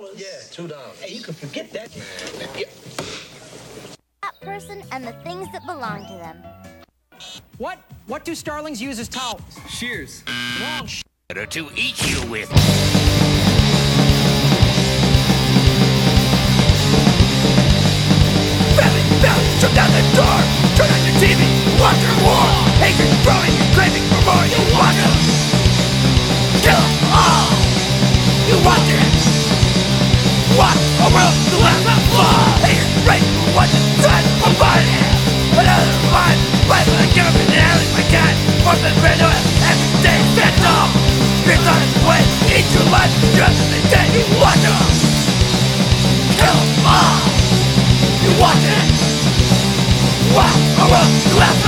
Yeah, $2. Hey, you can forget that. Yeah. That person and the things that belong to them. What do starlings use as towels? Shears. Wrong. To eat you with. Shut down the door, turn on your TV, watch your war. Hatred growing, you're craving for more, you watch them. Kill them all, you watch it. Watch a world to let them fall. Hatred breaks for what is trying to provide it. Another line, life with a government and alley, my God. Force them rid of it, every day, stand tall. Fear's on its way, eat your life, just as they did, you watch them. Kill them all, you watch it. Wow, a world to have